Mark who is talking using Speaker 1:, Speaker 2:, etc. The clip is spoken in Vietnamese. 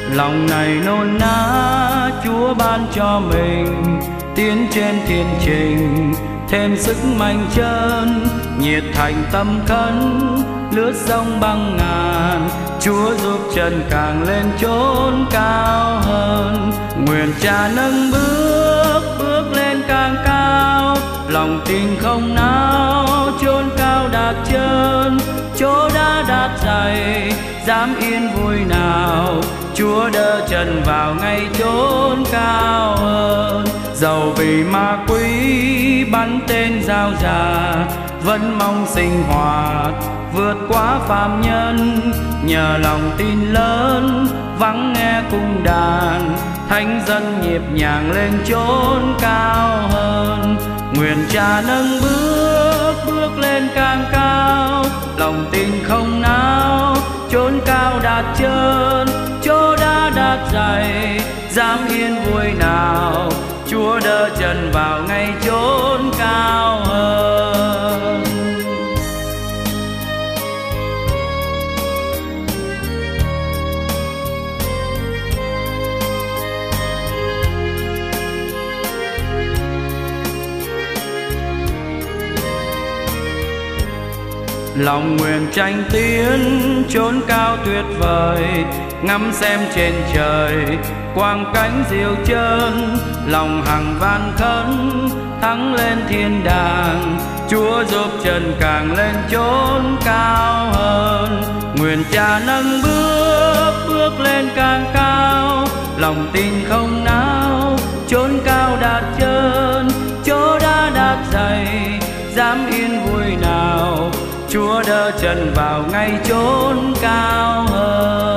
Speaker 1: Lòng này nôn nã Chúa ban cho mình, tiến trên thiên trình thêm sức mạnh chân, nhiệt thành tâm khấn lướt sông băng ngàn. Chúa giúp chân càng lên chốn cao hơn, nguyện Cha nâng bước lên càng cao. Lòng tin không nao chốn cao đạt chân, chỗ đã đạt dày dám yên vui nào. Chúa đỡ chân vào ngay chốn cao hơn, dầu vì ma quỷ bắn tên giao già, vẫn mong sinh hoạt vượt quá phàm nhân. Nhờ lòng tin lớn vắng nghe cung đàn, thánh dân nhịp nhàng lên chốn cao hơn. Nguyện Cha nâng bước lên càng cao, lòng tin không nao chốn cao đạt chân, chỗ đã đạt dày dám yên vui nào. Chúa đỡ chân vào ngay chốn cao hơn. Lòng nguyện tranh tiến chốn cao tuyệt vời, ngắm xem trên trời quang cảnh diệu chân. Lòng hằng van khấn thắng lên thiên đàng, Chúa giúp chân càng lên chốn cao hơn. Nguyện Cha nâng bước lên càng cao, lòng tin không nao chốn cao đạt chân, chỗ đã đạt dày dám yên vui nào. Chúa đỡ chân vào ngay chốn cao hơn.